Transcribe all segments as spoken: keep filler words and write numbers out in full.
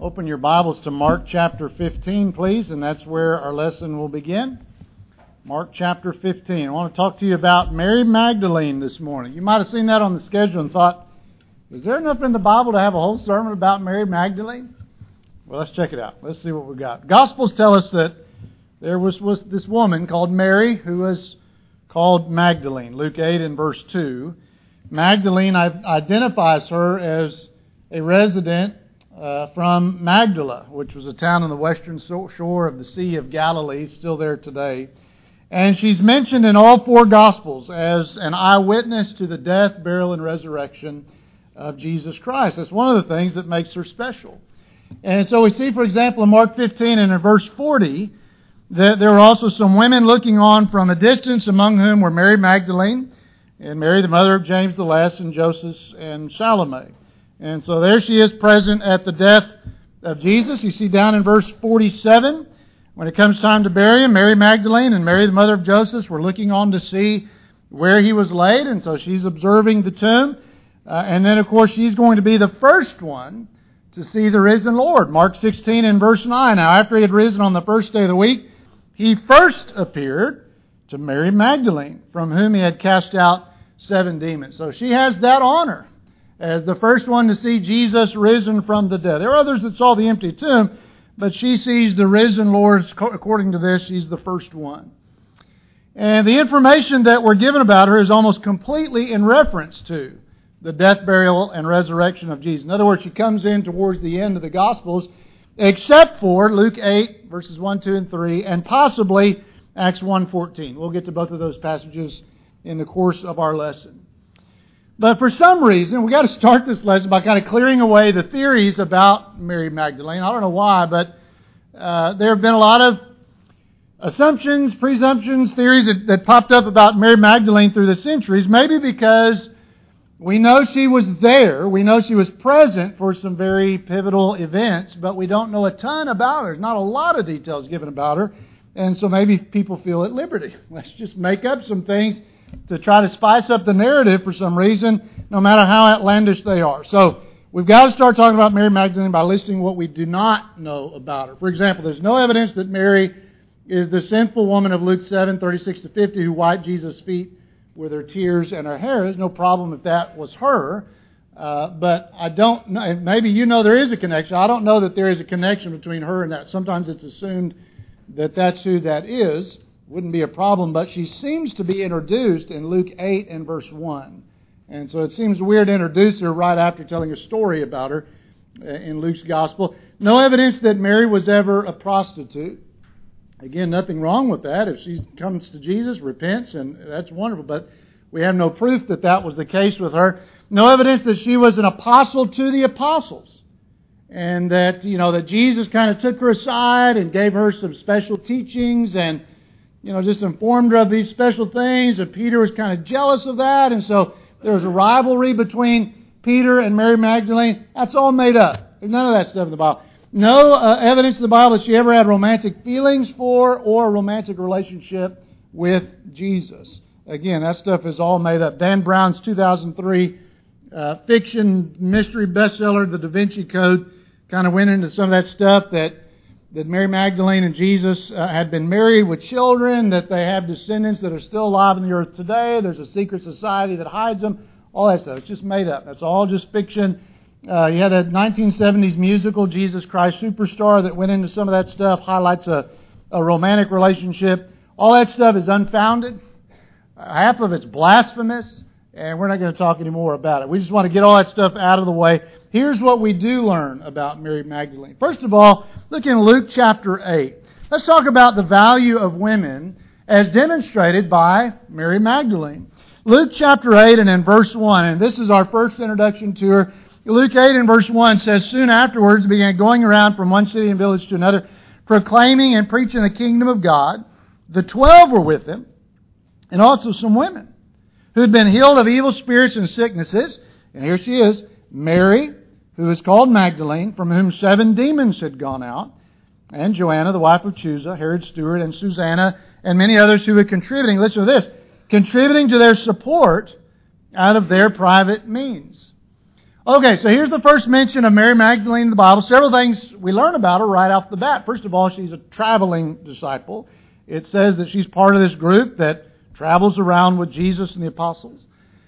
Open your Bibles to Mark chapter fifteen, please, and that's where our lesson will begin. Mark chapter fifteen. I want to talk to you about Mary Magdalene this morning. You might have seen that on the schedule and thought, is there enough in the Bible to have a whole sermon about Mary Magdalene? Well, let's check it out. Let's see what we've got. Gospels tell us that there was, was this woman called Mary who was called Magdalene. Luke eight and verse two. Magdalene identifies her as a resident uh, from Magdala, which was a town on the western shore of the Sea of Galilee, still there today. And she's mentioned in all four Gospels as an eyewitness to the death, burial, and resurrection of Jesus Christ. That's one of the things that makes her special. And so we see, for example, in Mark fifteen and in verse forty, that there were also some women looking on from a distance, among whom were Mary Magdalene, and Mary, the mother of James the Less, and Joseph, and Salome. And so there she is present at the death of Jesus. You see down in verse forty-seven, when it comes time to bury him, Mary Magdalene and Mary, the mother of Joseph, were looking on to see where he was laid. And so she's observing the tomb. Uh, and then, of course, she's going to be the first one to see the risen Lord. Mark sixteen and verse nine. Now, after he had risen on the first day of the week, he first appeared to Mary Magdalene, from whom he had cast out seven demons. So she has that honor as the first one to see Jesus risen from the dead. There are others that saw the empty tomb, but she sees the risen Lord. According to this, she's the first one. And the information that we're given about her is almost completely in reference to the death, burial, and resurrection of Jesus. In other words, she comes in towards the end of the Gospels, except for Luke eight, verses one, two, and three, and possibly Acts one fourteen. We'll get to both of those passages in the course of our lesson. But for some reason, we've got to start this lesson by kind of clearing away the theories about Mary Magdalene. I don't know why, but uh, there have been a lot of assumptions, presumptions, theories that, that popped up about Mary Magdalene through the centuries, maybe because we know she was there. We know she was present for some very pivotal events, but we don't know a ton about her. There's not a lot of details given about her. And so maybe people feel at liberty. Let's just make up some things to try to spice up the narrative for some reason, no matter how outlandish they are. So we've got to start talking about Mary Magdalene by listing what we do not know about her. For example, there's no evidence that Mary is the sinful woman of Luke seven, thirty-six to fifty, who wiped Jesus' feet with her tears and her hair. There's no problem if that was her. Uh, but I don't know. Maybe you know there is a connection. I don't know that there is a connection between her and that. Sometimes it's assumed that that's who that is. Wouldn't be a problem, but she seems to be introduced in Luke eight and verse one. And so it seems weird to introduce her right after telling a story about her in Luke's gospel. No evidence that Mary was ever a prostitute. Again, nothing wrong with that. If she comes to Jesus, repents, and that's wonderful. But we have no proof that that was the case with her. No evidence that she was an apostle to the apostles. And that, you know, that Jesus kind of took her aside and gave her some special teachings and, you know, just informed her of these special things. And Peter was kind of jealous of that. And so there was a rivalry between Peter and Mary Magdalene. That's all made up. There's none of that stuff in the Bible. No uh, evidence in the Bible that she ever had romantic feelings for or a romantic relationship with Jesus. Again, that stuff is all made up. Dan Brown's two thousand three uh, fiction mystery bestseller, The Da Vinci Code, kind of went into some of that stuff, that, that Mary Magdalene and Jesus uh, had been married with children, that they have descendants that are still alive on the earth today. There's a secret society that hides them. All that stuff. It's just made up. That's all just fiction. Uh, you had a nineteen seventies musical, Jesus Christ Superstar, that went into some of that stuff, highlights a, a romantic relationship. All that stuff is unfounded. Uh, half of it's blasphemous, and we're not going to talk any more about it. We just want to get all that stuff out of the way. Here's what we do learn about Mary Magdalene. First of all, look in Luke chapter eight. Let's talk about the value of women as demonstrated by Mary Magdalene. Luke chapter eight and in verse one, and this is our first introduction to her. Luke eight and verse one says, soon afterwards he began going around from one city and village to another, proclaiming and preaching the kingdom of God. The twelve were with him, and also some women who had been healed of evil spirits and sicknesses. And here she is, Mary, who is called Magdalene, from whom seven demons had gone out, and Joanna, the wife of Chuza, Herod's steward, and Susanna, and many others who were contributing, listen to this, contributing to their support out of their private means. Okay, so here's the first mention of Mary Magdalene in the Bible. Several things we learn about her right off the bat. First of all, she's a traveling disciple. It says that she's part of this group that travels around with Jesus and the apostles.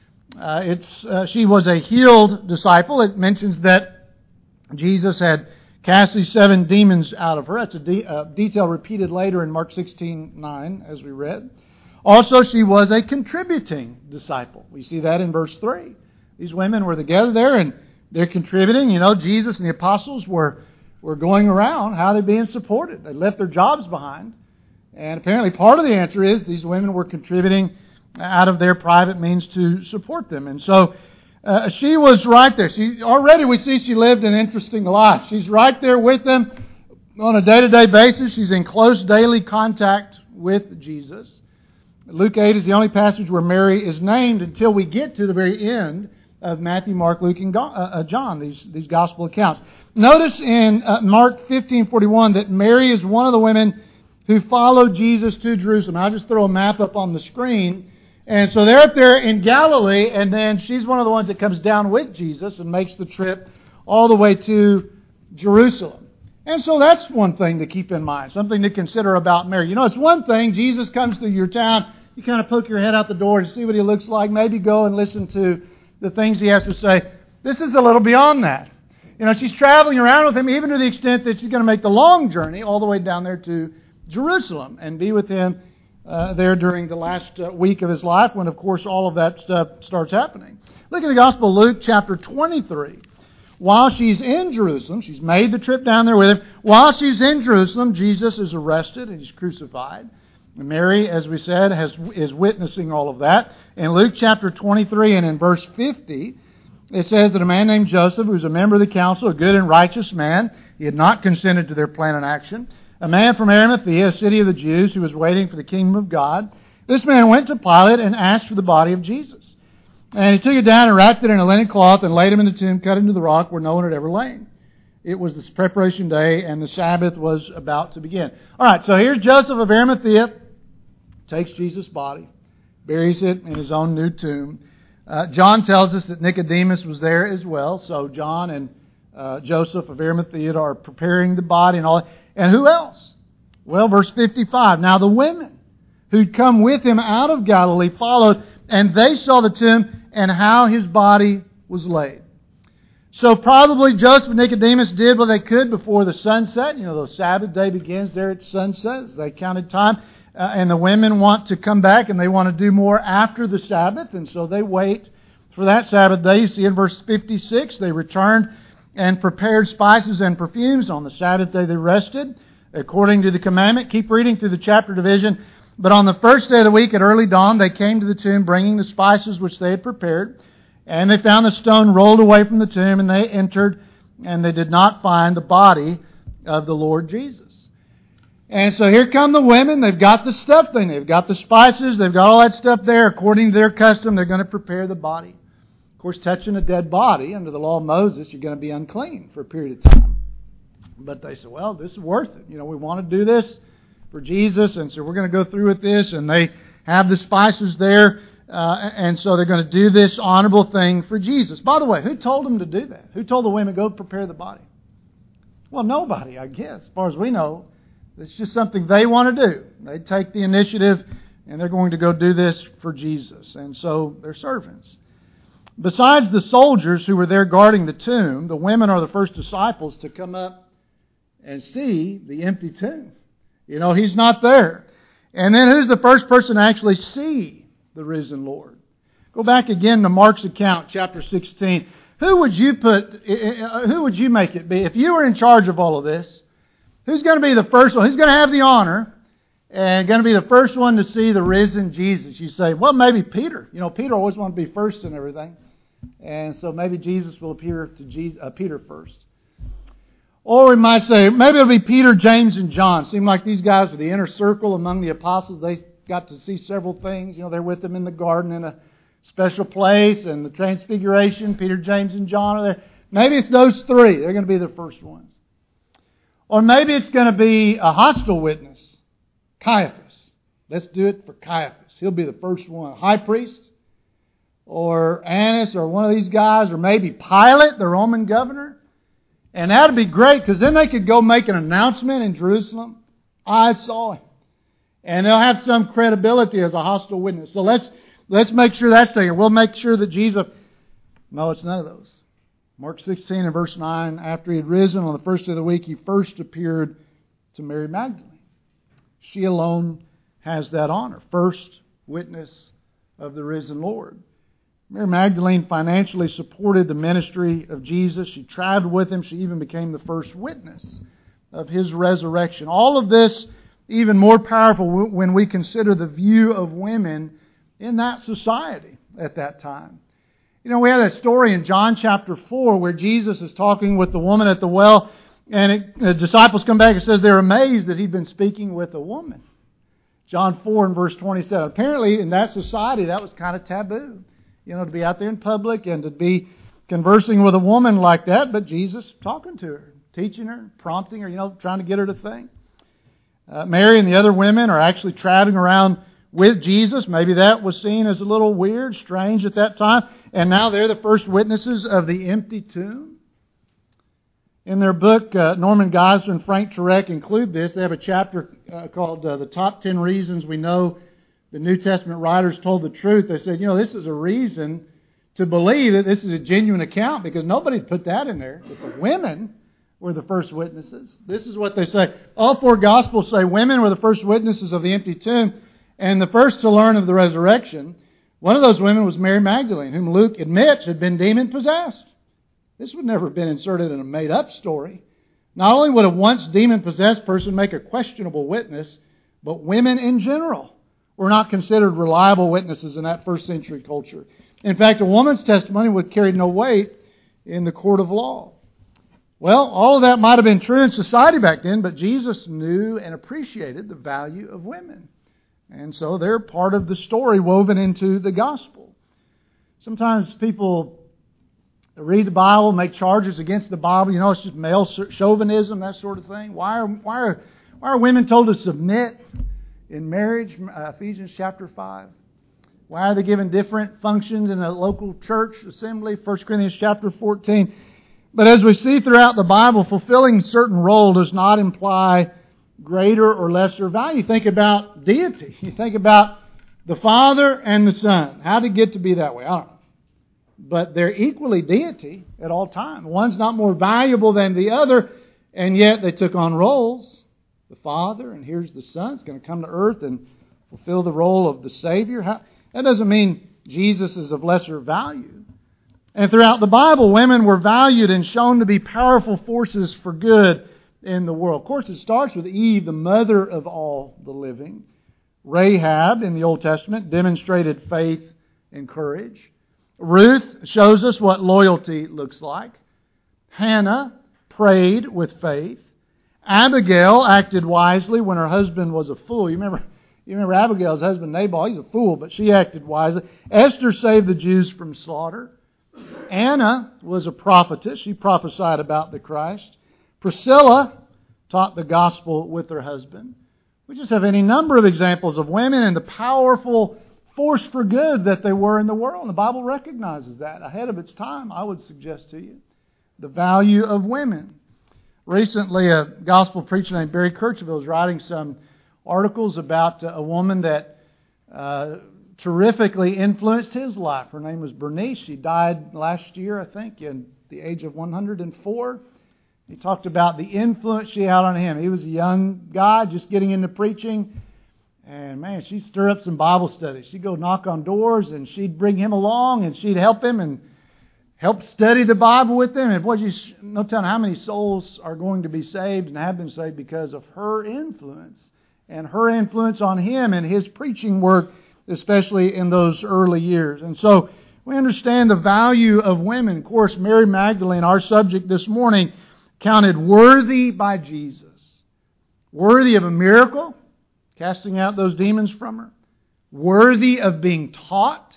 Uh, it's uh, she was a healed disciple. It mentions that Jesus had cast these seven demons out of her. That's a de- uh, detail repeated later in Mark sixteen nine, as we read. Also, she was a contributing disciple. We see that in verse three. These women were together there and they're contributing. You know, Jesus and the apostles were, were going around. How are they being supported? They left their jobs behind. And apparently part of the answer is these women were contributing out of their private means to support them. And so uh, she was right there. She already we see she lived an interesting life. She's right there with them on a day-to-day basis. She's in close daily contact with Jesus. Luke eight is the only passage where Mary is named until we get to the very end of Matthew, Mark, Luke, and John, these, these gospel accounts. Notice in uh, Mark fifteen forty-one that Mary is one of the women who followed Jesus to Jerusalem. I'll just throw a map up on the screen. And so they're up there in Galilee, and then she's one of the ones that comes down with Jesus and makes the trip all the way to Jerusalem. And so that's one thing to keep in mind, something to consider about Mary. You know, it's one thing, Jesus comes to your town, you kind of poke your head out the door to see what he looks like, maybe go and listen to the things he has to say. This is a little beyond that. You know, she's traveling around with him even to the extent that she's going to make the long journey all the way down there to Jerusalem and be with him uh, there during the last uh, week of his life when, of course, all of that stuff starts happening. Look at the Gospel of Luke chapter twenty-three. While she's in Jerusalem, she's made the trip down there with him. While she's in Jerusalem, Jesus is arrested and he's crucified. Mary, as we said, has, is witnessing all of that. In Luke chapter twenty-three and in verse fifty, it says that a man named Joseph, who was a member of the council, a good and righteous man, he had not consented to their plan and action, a man from Arimathea, a city of the Jews, who was waiting for the kingdom of God. This man went to Pilate and asked for the body of Jesus. And he took it down and wrapped it in a linen cloth and laid him in the tomb cut into the rock where no one had ever lain. It was this preparation day and the Sabbath was about to begin. All right, so here's Joseph of Arimathea, takes Jesus' body, buries it in his own new tomb. Uh, John tells us that Nicodemus was there as well. So John and uh, Joseph of Arimathea are preparing the body and all that. And who else? Well, verse fifty-five. Now the women who'd come with him out of Galilee followed, and they saw the tomb and how his body was laid. So probably Joseph and Nicodemus did what they could before the sunset. You know, the Sabbath day begins there at sunset. They counted time. Uh, and the women want to come back and they want to do more after the Sabbath. And so they wait for that Sabbath day. You see in verse fifty-six, they returned and prepared spices and perfumes. On the Sabbath day they rested according to the commandment. Keep reading through the chapter division. But on the first day of the week at early dawn, they came to the tomb bringing the spices which they had prepared. And they found the stone rolled away from the tomb, and they entered, and they did not find the body of the Lord Jesus. And so here come the women. They've got the stuff they need. They've got the spices. They've got all that stuff there. According to their custom, they're going to prepare the body. Of course, touching a dead body under the law of Moses, you're going to be unclean for a period of time. But they said, well, this is worth it. You know, we want to do this for Jesus, and so we're going to go through with this. And they have the spices there. Uh, and so they're going to do this honorable thing for Jesus. By the way, who told them to do that? Who told the women, go prepare the body? Well, nobody, I guess. As far as we know, it's just something they want to do. They take the initiative, and they're going to go do this for Jesus. And so they're servants. Besides the soldiers who were there guarding the tomb, the women are the first disciples to come up and see the empty tomb. You know, He's not there. And then who's the first person to actually see the risen Lord? Go back again to Mark's account, chapter sixteen. Who would you put, who would you make it be? If you were in charge of all of this, who's going to be the first one? Who's going to have the honor and going to be the first one to see the risen Jesus? You say, well, maybe Peter. You know, Peter always wanted to be first in everything. And so maybe Jesus will appear to Jesus, uh, Peter first. Or we might say, maybe it'll be Peter, James, and John. Seem like these guys were the inner circle among the apostles. They got to see several things. You know, they're with them in the garden in a special place, and the transfiguration. Peter, James, and John are there. Maybe it's those three. They're going to be the first ones. Or maybe it's going to be a hostile witness. Caiaphas. Let's do it for Caiaphas. He'll be the first one. High priest. or Annas or one of these guys, or maybe Pilate, the Roman governor. And that'd be great, because then they could go make an announcement in Jerusalem. I saw him. And they'll have some credibility as a hostile witness. So let's let's make sure that's taken. We'll make sure that Jesus... No, it's none of those. Mark sixteen and verse nine, after he had risen on the first day of the week, he first appeared to Mary Magdalene. She alone has that honor. First witness of the risen Lord. Mary Magdalene financially supported the ministry of Jesus. She traveled with him. She even became the first witness of his resurrection. All of this even more powerful when we consider the view of women in that society at that time. You know, we have that story in John chapter four where Jesus is talking with the woman at the well, and it, the disciples come back and says they're amazed that he'd been speaking with a woman. John four and verse twenty-seven. Apparently in that society that was kind of taboo. You know, to be out there in public and to be conversing with a woman like that, but Jesus talking to her, teaching her, prompting her, you know, trying to get her to think. Uh, Mary and the other women are actually traveling around with Jesus. Maybe that was seen as a little weird, strange at that time. And now they're the first witnesses of the empty tomb. In their book, uh, Norman Geisler and Frank Turek include this. They have a chapter uh, called uh, The Top Ten Reasons We Know the New Testament Writers Told the Truth. They said, you know, this is a reason to believe that this is a genuine account, because nobody put that in there. But the women were the first witnesses. This is what they say. All four Gospels say women were the first witnesses of the empty tomb and the first to learn of the resurrection. One of those women was Mary Magdalene, whom Luke admits had been demon-possessed. This would never have been inserted in a made-up story. Not only would a once demon-possessed person make a questionable witness, but women in general were not considered reliable witnesses in that first century culture. In fact, a woman's testimony would carry no weight in the court of law. Well, all of that might have been true in society back then, but Jesus knew and appreciated the value of women. And so they're part of the story woven into the gospel. Sometimes people read the Bible, make charges against the Bible. You know, it's just male chauvinism, that sort of thing. Why are, why are, why are women told to submit in marriage? Uh, Ephesians chapter five. Why are they given different functions in a local church assembly? First Corinthians chapter fourteen. But as we see throughout the Bible, fulfilling a certain role does not imply greater or lesser value. Think about deity. You think about the Father and the Son. How did it get to be that way? I don't know. But they're equally deity at all times. One's not more valuable than the other, and yet they took on roles. The Father, and here's the Son, is going to come to earth and fulfill the role of the Savior. How, that doesn't mean Jesus is of lesser value. And throughout the Bible, women were valued and shown to be powerful forces for good in the world. Of course, it starts with Eve, the mother of all the living. Rahab, in the Old Testament, demonstrated faith and courage. Ruth shows us what loyalty looks like. Hannah prayed with faith. Abigail acted wisely when her husband was a fool. You remember, you remember Abigail's husband Nabal, he's a fool, but she acted wisely. Esther saved the Jews from slaughter. Anna was a prophetess. She prophesied about the Christ. Priscilla taught the gospel with her husband. We just have any number of examples of women and the powerful force for good that they were in the world. And the Bible recognizes that ahead of its time, I would suggest to you. The value of women. Recently, a gospel preacher named Barry Kirchville was writing some articles about a woman that uh, terrifically influenced his life. Her name was Bernice. She died last year, I think, at the age of one hundred four. He talked about the influence she had on him. He was a young guy just getting into preaching. And man, she'd stir up some Bible studies. She'd go knock on doors and she'd bring him along and she'd help him and help study the Bible with him. And boy, you no telling how many souls are going to be saved and have been saved because of her influence. And her influence on him and his preaching work, especially in those early years. And so we understand the value of women. Of course, Mary Magdalene, our subject this morning, counted worthy by Jesus. Worthy of a miracle, casting out those demons from her. Worthy of being taught.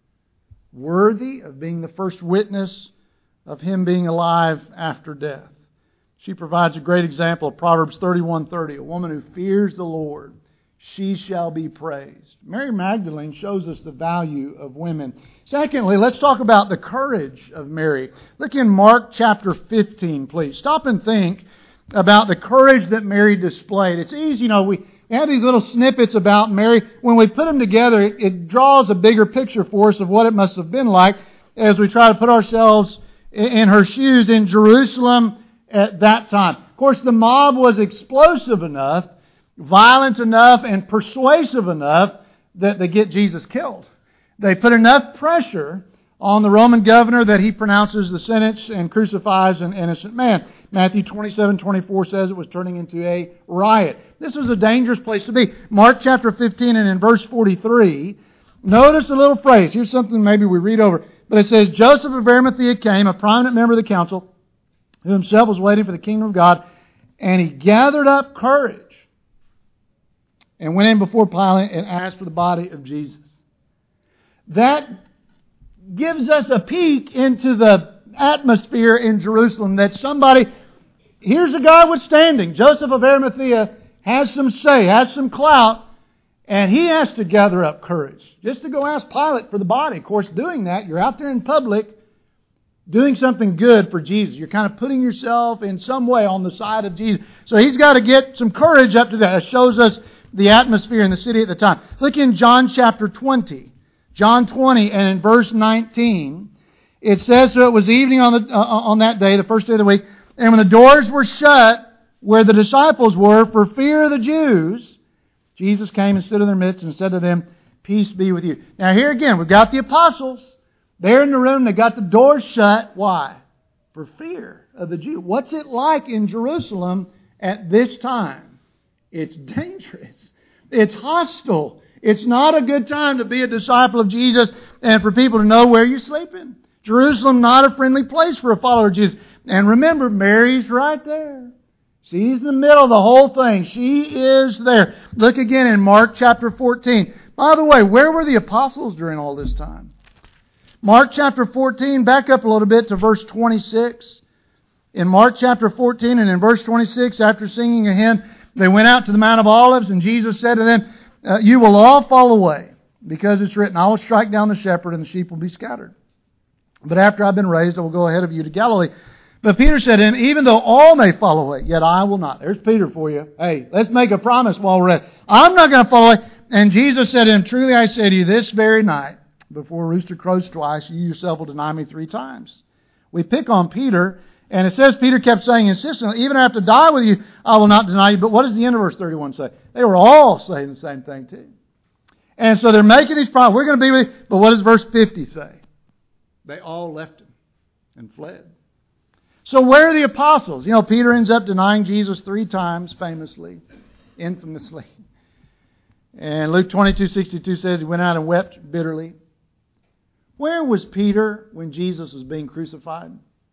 Worthy of being the first witness of Him being alive after death. She provides a great example of Proverbs thirty-one thirty. A woman who fears the Lord she shall be praised. Mary Magdalene shows us the value of women. Secondly, let's talk about the courage of Mary. Look in Mark chapter fifteen, please. Stop and think about the courage that Mary displayed. It's easy, you know, we have these little snippets about Mary. When we put them together, it, it draws a bigger picture for us of what it must have been like as we try to put ourselves in, in her shoes in Jerusalem at that time. Of course, the mob was explosive enough, violent enough, and persuasive enough that they get Jesus killed. They put enough pressure on the Roman governor that he pronounces the sentence and crucifies an innocent man. Matthew twenty-seven twenty-four says it was turning into a riot. This was a dangerous place to be. Mark chapter fifteen and in verse forty-three, notice a little phrase. Here's something maybe we read over. But it says, Joseph of Arimathea came, a prominent member of the council, who himself was waiting for the kingdom of God, and he gathered up courage and went in before Pilate and asked for the body of Jesus. That gives us a peek into the atmosphere in Jerusalem, that somebody, here's a guy withstanding. Joseph of Arimathea has some say, has some clout, and he has to gather up courage just to go ask Pilate for the body. Of course, doing that, you're out there in public doing something good for Jesus. You're kind of putting yourself in some way on the side of Jesus. So he's got to get some courage up to that. It shows us the atmosphere in the city at the time. Look in John chapter twenty. John twenty and in verse nineteen, it says, so it was evening on the uh, on that day, the first day of the week, and when the doors were shut where the disciples were for fear of the Jews, Jesus came and stood in their midst and said to them, peace be with you. Now here again, we've got the apostles. They're in the room. They got the doors shut. Why? For fear of the Jews. What's it like in Jerusalem at this time? It's dangerous. It's hostile. It's not a good time to be a disciple of Jesus and for people to know where you're sleeping. Jerusalem, not a friendly place for a follower of Jesus. And remember, Mary's right there. She's in the middle of the whole thing. She is there. Look again in Mark chapter fourteen. By the way, where were the apostles during all this time? Mark chapter fourteen, back up a little bit to verse twenty-six. In Mark chapter fourteen and in verse twenty-six, after singing a hymn, they went out to the Mount of Olives, and Jesus said to them, uh, you will all fall away, because it's written, I will strike down the shepherd, and the sheep will be scattered. But after I've been raised, I will go ahead of you to Galilee. But Peter said to him, even though all may fall away, yet I will not. There's Peter for you. Hey, let's make a promise while we're at it. I'm not going to fall away. And Jesus said to him, truly I say to you, this very night, before a rooster crows twice, you yourself will deny me three times. We pick on Peter, and it says Peter kept saying insistently, even after I die with you, I will not deny you. But what does the end of verse thirty-one say? They were all saying the same thing too. And so they're making these promises. We're going to be with you. But what does verse fifty say? They all left him and fled. So where are the apostles? You know, Peter ends up denying Jesus three times, famously, infamously. And Luke twenty-two sixty-two says he went out and wept bitterly. Where was Peter when Jesus was being crucified?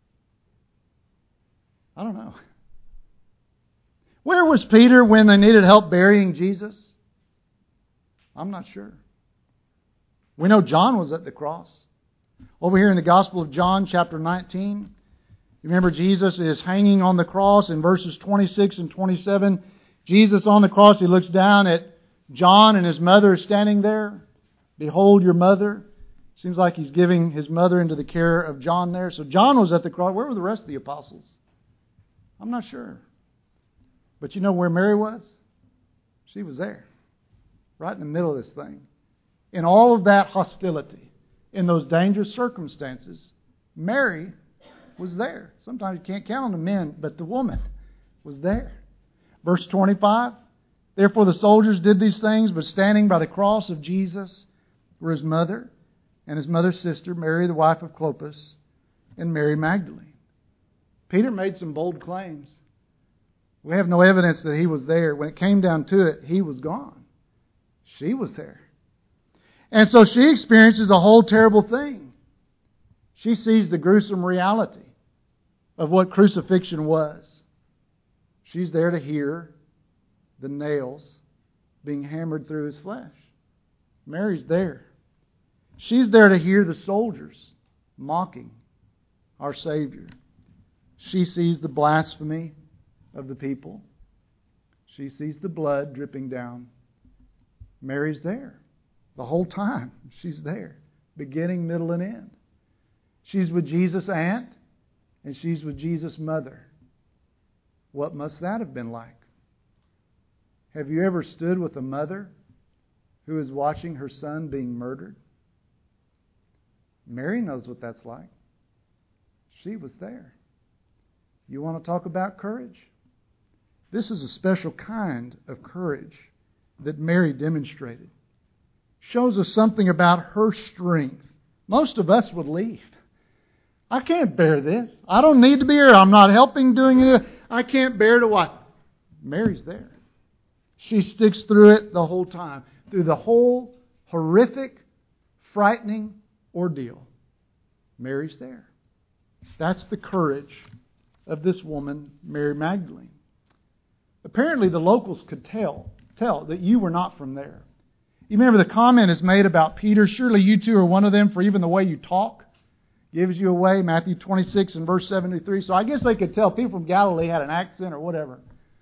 I don't know. Where was Peter when they needed help burying Jesus? I'm not sure. We know John was at the cross. Over here in the Gospel of John, chapter nineteen, you remember Jesus is hanging on the cross in verses twenty-six and twenty-seven. Jesus on the cross, he looks down at John and his mother is standing there. Behold your mother. Seems like he's giving his mother into the care of John there. So John was at the cross. Where were the rest of the apostles? I'm not sure. But you know where Mary was? She was there. Right in the middle of this thing. In all of that hostility, in those dangerous circumstances, Mary was there. Sometimes you can't count on the men, but the woman was there. Verse twenty-five, therefore the soldiers did these things, but standing by the cross of Jesus were his mother and his mother's sister, Mary, the wife of Clopas, and Mary Magdalene. Peter made some bold claims. We have no evidence that he was there. When it came down to it, he was gone. She was there. And so she experiences the whole terrible thing. She sees the gruesome reality of what crucifixion was. She's there to hear the nails being hammered through his flesh. Mary's there. She's there to hear the soldiers mocking our Savior. She sees the blasphemy of the people. She sees the blood dripping down Mary's there. The whole time she's there. Beginning, middle, and end. She's with Jesus' aunt, and she's with Jesus' mother. What must that have been like? Have you ever stood with a mother who is watching her son being murdered? Mary knows what that's like. She was there. You want to talk about courage? This is a special kind of courage that Mary demonstrated. Shows us something about her strength. Most of us would leave. I can't bear this. I don't need to be here. I'm not helping doing it. I can't bear to watch. Mary's there. She sticks through it the whole time. Through the whole horrific, frightening ordeal. Mary's there. That's the courage of this woman, Mary Magdalene. Apparently the locals could tell, tell that you were not from there. You remember the comment is made about Peter, surely you two are one of them, for even the way you talk gives you away. Matthew twenty-six and verse seventy-three. So I guess they could tell people from Galilee had an accent or whatever.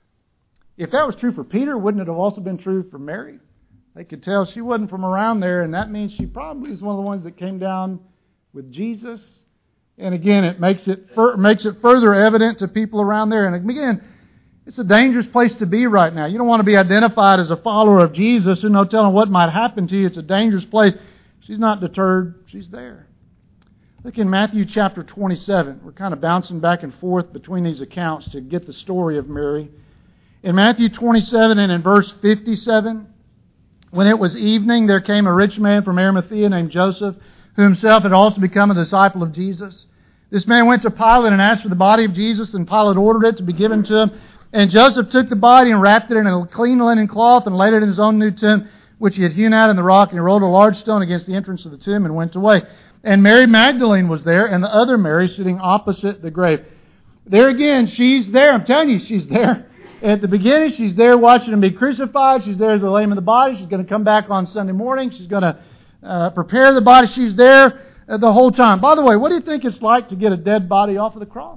If that was true for Peter, wouldn't it have also been true for Mary? They could tell she wasn't from around there, and that means she probably is one of the ones that came down with Jesus. And again, it makes it fur- makes it further evident to people around there. And again, it's a dangerous place to be right now. You don't want to be identified as a follower of Jesus. There's no telling what might happen to you. It's a dangerous place. She's not deterred. She's there. Look in Matthew chapter twenty-seven. We're kind of bouncing back and forth between these accounts to get the story of Mary. In Matthew twenty-seven and in verse fifty-seven, when it was evening, there came a rich man from Arimathea named Joseph, who himself had also become a disciple of Jesus. This man went to Pilate and asked for the body of Jesus, and Pilate ordered it to be given to him. And Joseph took the body and wrapped it in a clean linen cloth and laid it in his own new tomb, which he had hewn out in the rock, and he rolled a large stone against the entrance of the tomb and went away. And Mary Magdalene was there, and the other Mary sitting opposite the grave. There again, she's there. I'm telling you, she's there. At the beginning, she's there watching him be crucified. She's there as the layman of the body. She's going to come back on Sunday morning. She's going to uh, prepare the body. She's there uh, the whole time. By the way, what do you think it's like to get a dead body off of the cross?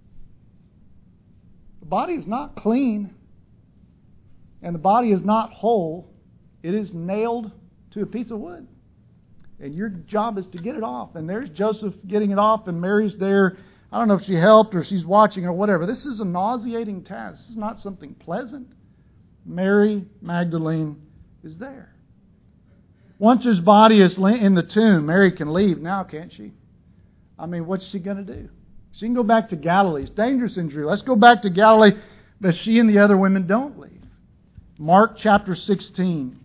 The body is not clean, and the body is not whole. It is nailed to a piece of wood. And your job is to get it off. And there's Joseph getting it off, and Mary's there. I don't know if she helped or she's watching or whatever. This is a nauseating task. This is not something pleasant. Mary Magdalene is there. Once his body is in the tomb, Mary can leave now, can't she? I mean, what's she going to do? She can go back to Galilee. It's dangerous in Jerusalem. Let's go back to Galilee. But she and the other women don't leave. Mark chapter sixteen.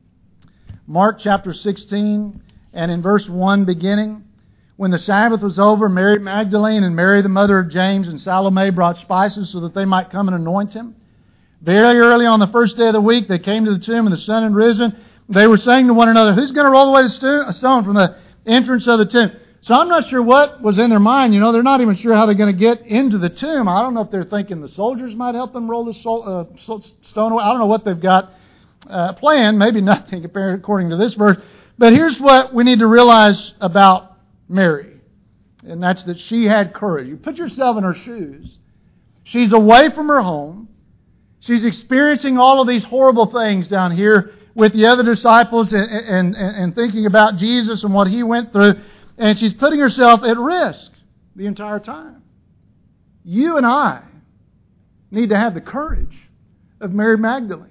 Mark chapter sixteen, and in verse one beginning. When the Sabbath was over, Mary Magdalene and Mary the mother of James and Salome brought spices so that they might come and anoint him. Very early on the first day of the week, they came to the tomb and the sun had risen. They were saying to one another, who's going to roll away the stone from the entrance of the tomb? So I'm not sure what was in their mind. You know, they're not even sure how they're going to get into the tomb. I don't know if they're thinking the soldiers might help them roll the stone away. I don't know what they've got uh, planned. Maybe nothing according to this verse. But here's what we need to realize about Mary, and that's that she had courage. You put yourself in her shoes. She's away from her home. She's experiencing all of these horrible things down here with the other disciples and, and, and thinking about Jesus and what He went through. And she's putting herself at risk the entire time. You and I need to have the courage of Mary Magdalene.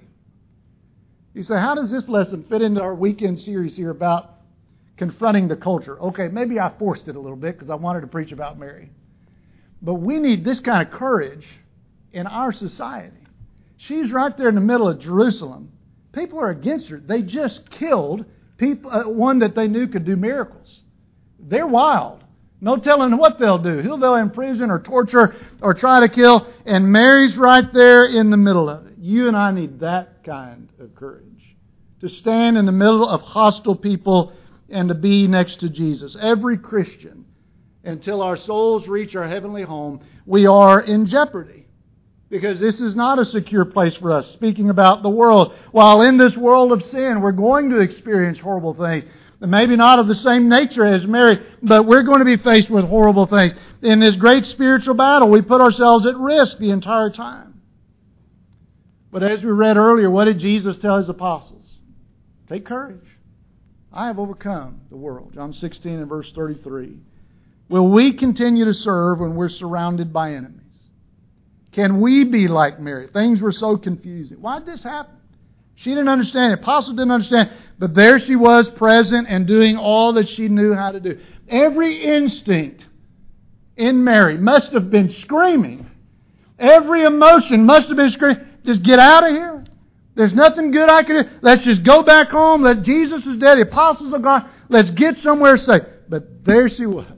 You say, how does this lesson fit into our weekend series here about confronting the culture? Okay, maybe I forced it a little bit because I wanted to preach about Mary. But we need this kind of courage in our society. She's right there in the middle of Jerusalem. People are against her. They just killed people, uh, one that they knew could do miracles. They're wild. No telling what they'll do. Who they'll imprison or torture or try to kill. And Mary's right there in the middle of it. You and I need that kind of courage. To stand in the middle of hostile people and to be next to Jesus. Every Christian, until our souls reach our heavenly home, we are in jeopardy. Because this is not a secure place for us. Speaking about the world. While in this world of sin, we're going to experience horrible things. Maybe not of the same nature as Mary, but we're going to be faced with horrible things. In this great spiritual battle, we put ourselves at risk the entire time. But as we read earlier, what did Jesus tell His apostles? Take courage. I have overcome the world. John sixteen and verse thirty-three. Will we continue to serve when we're surrounded by enemies? Can we be like Mary? Things were so confusing. Why did this happen? She didn't understand. The apostle didn't understand. But there she was, present and doing all that she knew how to do. Every instinct in Mary must have been screaming. Every emotion must have been screaming. Just get out of here. There's nothing good I can do. Let's just go back home. Let Jesus is dead. The apostles are gone. Let's get somewhere safe. But there she was,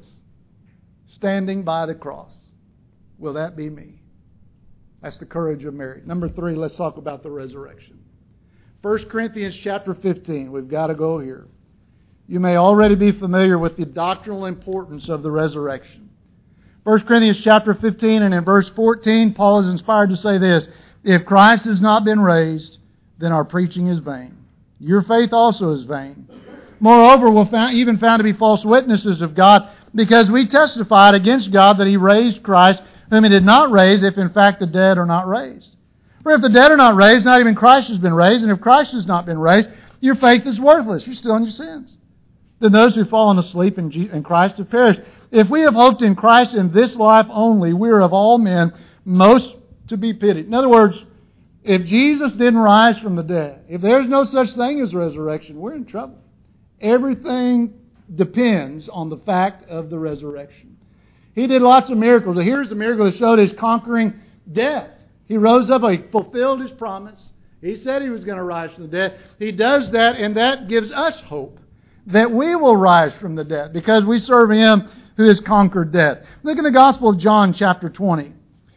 standing by the cross. Will that be me? That's the courage of Mary. Number three, let's talk about the resurrection. First Corinthians chapter fifteen. We've got to go here. You may already be familiar with the doctrinal importance of the resurrection. First Corinthians chapter fifteen and in verse fourteen, Paul is inspired to say this: if Christ has not been raised, then our preaching is vain. Your faith also is vain. Moreover, we're even found to be false witnesses of God, because we testified against God that He raised Christ, whom He did not raise, if in fact the dead are not raised. For if the dead are not raised, not even Christ has been raised. And if Christ has not been raised, your faith is worthless. You're still in your sins. Then those who have fallen asleep in, Je- in Christ have perished. If we have hoped in Christ in this life only, we are of all men most to be pitied. In other words, if Jesus didn't rise from the dead, if there's no such thing as resurrection, we're in trouble. Everything depends on the fact of the resurrection. He did lots of miracles. Here's the miracle that showed His conquering death. He rose up, He fulfilled His promise. He said He was going to rise from the dead. He does that, and that gives us hope that we will rise from the dead because we serve Him who has conquered death. Look in the Gospel of John chapter twenty.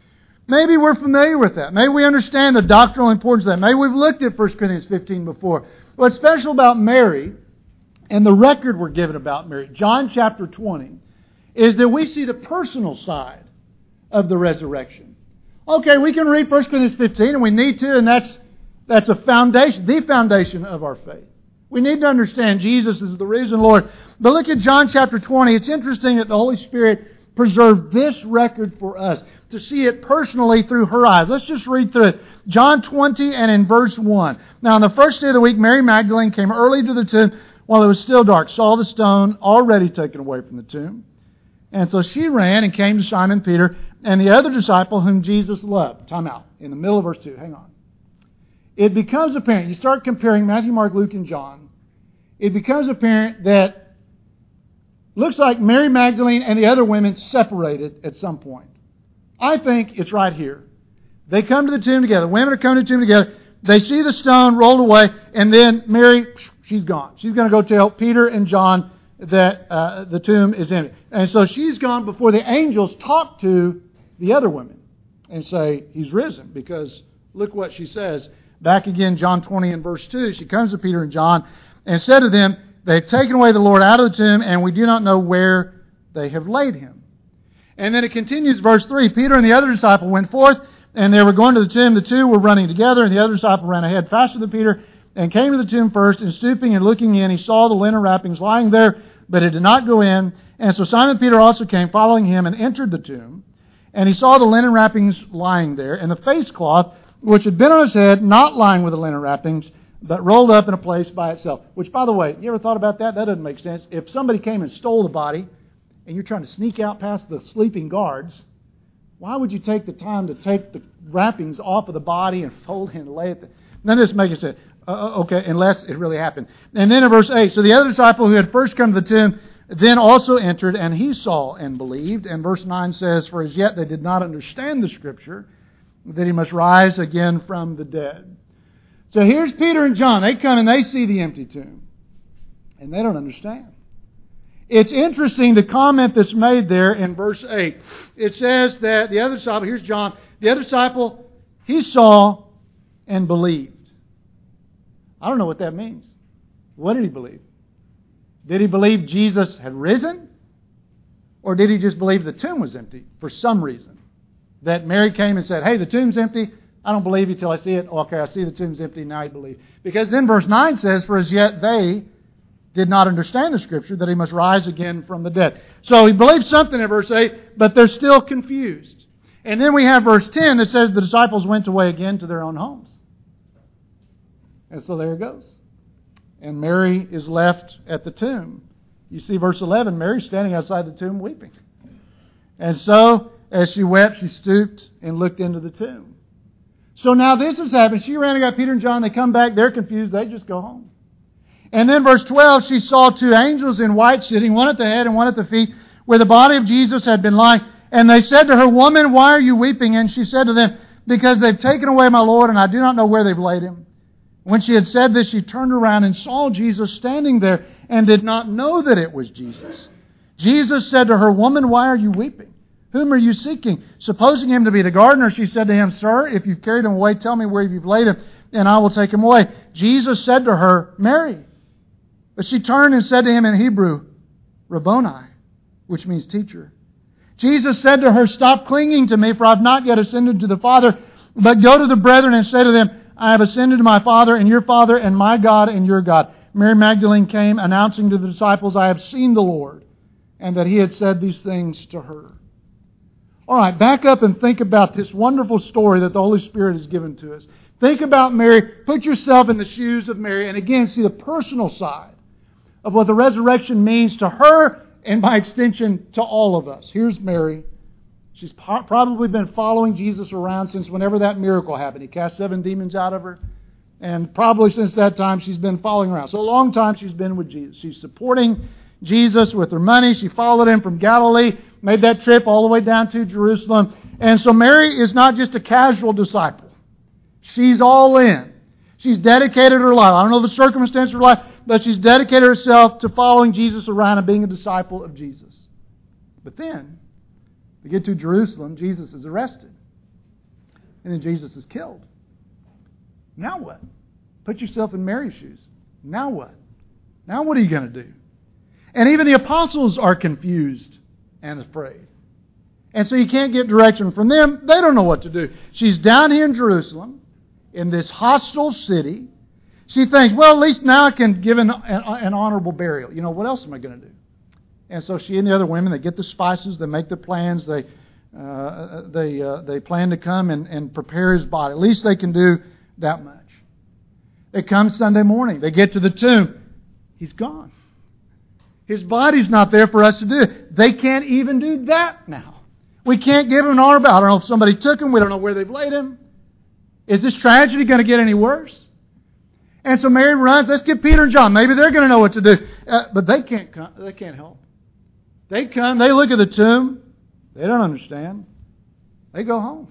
Maybe we're familiar with that. Maybe we understand the doctrinal importance of that. Maybe we've looked at First Corinthians fifteen before. What's special about Mary and the record we're given about Mary, John chapter twenty, is that we see the personal side of the resurrection. Okay, we can read First Corinthians fifteen, and we need to, and that's that's a foundation, the foundation of our faith. We need to understand Jesus is the risen Lord. But look at John chapter twenty. It's interesting that the Holy Spirit preserved this record for us, to see it personally through her eyes. Let's just read through it. John twenty and in verse one. Now on the first day of the week, Mary Magdalene came early to the tomb while it was still dark, saw the stone already taken away from the tomb. And so she ran and came to Simon Peter and the other disciple whom Jesus loved. Time out. In the middle of verse two. Hang on. It becomes apparent. You start comparing Matthew, Mark, Luke, and John. It becomes apparent that looks like Mary Magdalene and the other women separated at some point. I think it's right here. They come to the tomb together. Women are coming to the tomb together. They see the stone rolled away, and then Mary, she's gone. She's going to go tell Peter and John that uh, the tomb is empty. And so she's gone before the angels talk to the other women and say, He's risen. Because look what she says. Back again, John twenty and verse two. She comes to Peter and John and said to them, They've taken away the Lord out of the tomb, and we do not know where they have laid Him. And then it continues, verse three. Peter and the other disciple went forth, and they were going to the tomb. The two were running together, and the other disciple ran ahead faster than Peter and came to the tomb first, and stooping and looking in, he saw the linen wrappings lying there, but he did not go in. And so Simon Peter also came, following him, and entered the tomb. And he saw the linen wrappings lying there, and the face cloth, which had been on his head, not lying with the linen wrappings, but rolled up in a place by itself. Which, by the way, you ever thought about that? That doesn't make sense. If somebody came and stole the body, and you're trying to sneak out past the sleeping guards, why would you take the time to take the wrappings off of the body and fold it and lay it there? None of this makes sense. Uh, okay, unless it really happened. And then in verse eight, so the other disciple who had first come to the tomb then also entered, and he saw and believed. And verse nine says, For as yet they did not understand the Scripture, that He must rise again from the dead. So here's Peter and John. They come and they see the empty tomb. And they don't understand. It's interesting the comment that's made there in verse eight. It says that the other disciple, here's John, the other disciple, he saw and believed. I don't know what that means. What did he believe? Did he believe Jesus had risen? Or did he just believe the tomb was empty for some reason? That Mary came and said, Hey, the tomb's empty. I don't believe you till I see it. Okay, I see the tomb's empty. Now I believe. Because then verse nine says, For as yet they did not understand the Scripture, that He must rise again from the dead. So he believes something in verse eight, but they're still confused. And then we have verse ten that says the disciples went away again to their own homes. And so there it goes. and Mary is left at the tomb. You see verse eleven, Mary's standing outside the tomb weeping. And so, as she wept, she stooped and looked into the tomb. So now this has happened. She ran and got Peter and John. They come back. They're confused. They just go home. And then verse twelve, she saw two angels in white sitting, one at the head and one at the feet, where the body of Jesus had been lying. And they said to her, "Woman, why are you weeping?" And she said to them, "Because they've taken away my Lord, and I do not know where they've laid him." When she had said this, she turned around and saw Jesus standing there and did not know that it was Jesus. Jesus said to her, "Woman, why are you weeping? Whom are you seeking?" Supposing him to be the gardener, she said to him, "Sir, if you've carried him away, tell me where you've laid him, and I will take him away." Jesus said to her, "Mary." But she turned and said to him in Hebrew, "Rabboni," which means teacher. Jesus said to her, "Stop clinging to me, for I have not yet ascended to the Father, but go to the brethren and say to them, I have ascended to my Father and your Father, and my God and your God." Mary Magdalene came, announcing to the disciples, "I have seen the Lord," and that He had said these things to her. All right, back up and think about this wonderful story that the Holy Spirit has given to us. Think about Mary. Put yourself in the shoes of Mary, and again, see the personal side of what the resurrection means to her, and by extension, to all of us. Here's Mary. She's probably been following Jesus around since whenever that miracle happened. He cast seven demons out of her. And probably since that time she's been following around. So a long time she's been with Jesus. She's supporting Jesus with her money. She followed Him from Galilee. Made that trip all the way down to Jerusalem. And so Mary is not just a casual disciple. She's all in. She's dedicated her life. I don't know the circumstance of her life, but she's dedicated herself to following Jesus around and being a disciple of Jesus. But then, to get to Jerusalem, Jesus is arrested. And then Jesus is killed. Now what? Put yourself in Mary's shoes. Now what? Now what are you going to do? And even the apostles are confused and afraid. And so you can't get direction from them. They don't know what to do. She's down here in Jerusalem, in this hostile city. She thinks, well, at least now I can give an, an honorable burial. You know, what else am I going to do? And so she and the other women, they get the spices, they make the plans, they uh, they uh, they plan to come and, and prepare His body. At least they can do that much. They come Sunday morning. They get to the tomb. He's gone. His body's not there for us to do. They can't even do that now. We can't give him an honorable. I don't know if somebody took him. We don't know where they've laid him. Is this tragedy going to get any worse? And so Mary runs. Let's get Peter and John. Maybe they're going to know what to do. Uh, but they can't come. They can't help. They come. They look at the tomb. They don't understand. They go home.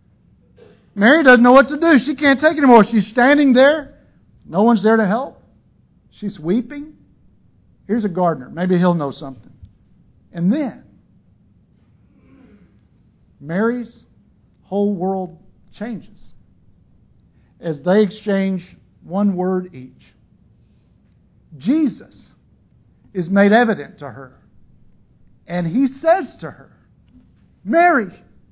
Mary doesn't know what to do. She can't take it anymore. She's standing there. No one's there to help. She's weeping. Here's a gardener. Maybe he'll know something. And then, Mary's whole world changes as they exchange one word each. Jesus is made evident to her. And He says to her, "Mary."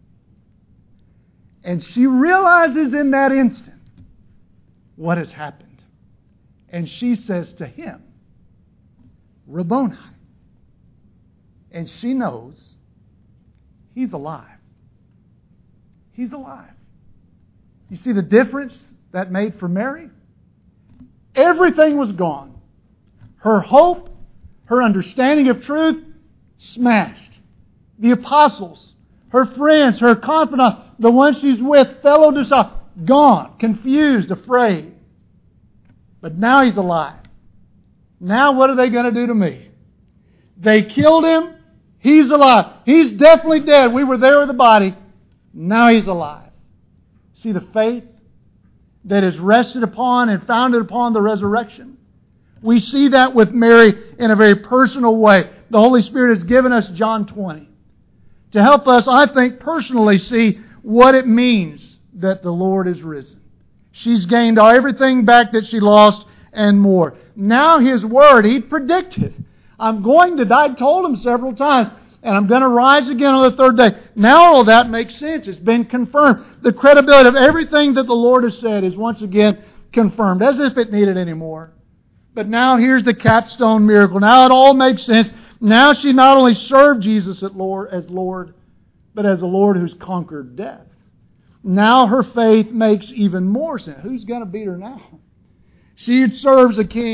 And she realizes in that instant what has happened. And she says to Him, "Rabboni." And she knows He's alive. He's alive. You see the difference that made for Mary? Everything was gone. Her hope, her understanding of truth, smashed. The apostles, her friends, her confidants, the ones she's with, fellow disciples, gone, confused, afraid. But now He's alive. Now what are they going to do to me? They killed Him. He's alive. He's definitely dead. We were there with the body. Now He's alive. See the faith that is rested upon and founded upon the resurrection? We see that with Mary in a very personal way. The Holy Spirit has given us John twenty to help us, I think, personally see what it means that the Lord is risen. She's gained everything back that she lost and more. Now His Word, He predicted, I'm going to die. I told Him several times, and I'm going to rise again on the third day. Now all that makes sense. It's been confirmed. The credibility of everything that the Lord has said is once again confirmed, as if it needed any more. But now here's the capstone miracle. Now it all makes sense. Now she not only served Jesus as Lord, but as a Lord who's conquered death. Now her faith makes even more sense. Who's going to beat her now? She serves a king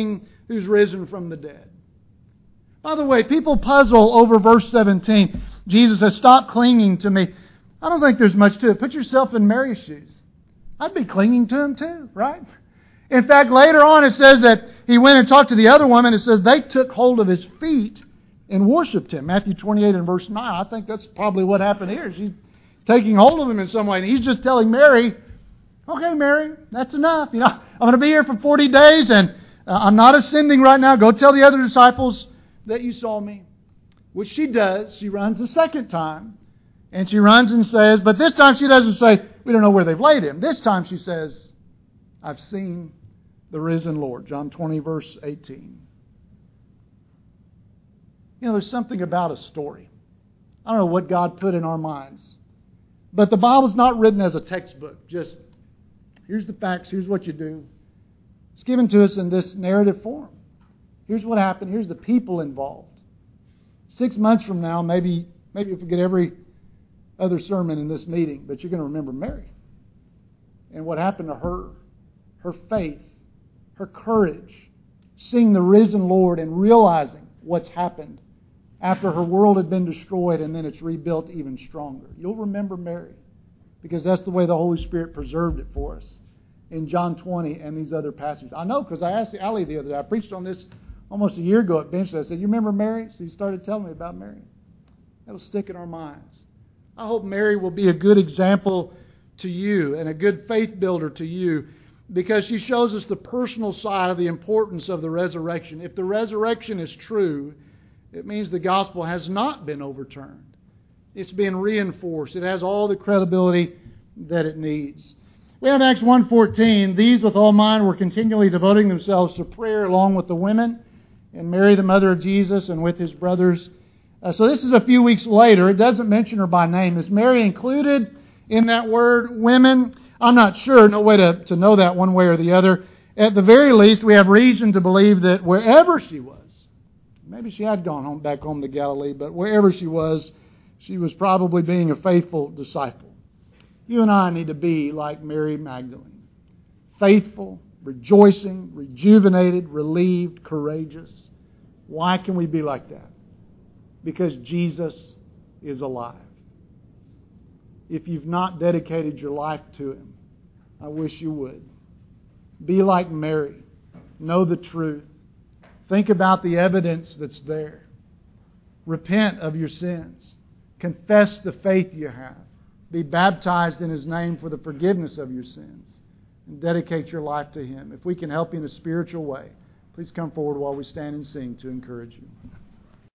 who's risen from the dead. By the way, people puzzle over verse seventeen. Jesus says, stop clinging to me. I don't think there's much to it. Put yourself in Mary's shoes. I'd be clinging to him too, right? In fact, later on it says that he went and talked to the other woman. It says they took hold of his feet and worshipped him. Matthew twenty-eight and verse nine. I think that's probably what happened here. She's taking hold of him in some way. And he's just telling Mary, okay, Mary, that's enough. You know, I'm going to be here for forty days and uh, I'm not ascending right now. Go tell the other disciples that you saw me. Which she does. She runs a second time. And she runs and says, but this time she doesn't say, we don't know where they've laid him. This time she says, I've seen the risen Lord. John twenty, verse eighteen. You know, there's something about a story. I don't know what God put in our minds. But the Bible's not written as a textbook. Just, here's the facts, here's what you do. It's given to us in this narrative form. Here's what happened, here's the people involved. Six months from now, maybe, maybe you forget every other sermon in this meeting, but you're going to remember Mary. And what happened to her, her faith, her courage, seeing the risen Lord and realizing what's happened after her world had been destroyed and then it's rebuilt even stronger. You'll remember Mary because that's the way the Holy Spirit preserved it for us in John twenty and these other passages. I know because I asked Allie the other day. I preached on this almost a year ago at Bench. I said, you remember Mary? So he started telling me about Mary. That'll stick in our minds. I hope Mary will be a good example to you and a good faith builder to you because she shows us the personal side of the importance of the resurrection. If the resurrection is true, it means the gospel has not been overturned. It's been reinforced. It has all the credibility that it needs. We have Acts one fourteen. These with all mind were continually devoting themselves to prayer along with the women and Mary, the mother of Jesus, and with his brothers. Uh, so this is a few weeks later. It doesn't mention her by name. Is Mary included in that word, women? I'm not sure. No way to, to know that one way or the other. At the very least, we have reason to believe that wherever she was, maybe she had gone home back home to Galilee, but wherever she was, she was probably being a faithful disciple. You and I need to be like Mary Magdalene. Faithful, rejoicing, rejuvenated, relieved, courageous. Why can we be like that? Because Jesus is alive. If you've not dedicated your life to Him, I wish you would. Be like Mary. Know the truth. Think about the evidence that's there. Repent of your sins. Confess the faith you have. Be baptized in His name for the forgiveness of your sins. And dedicate your life to Him. If we can help you in a spiritual way, please come forward while we stand and sing to encourage you.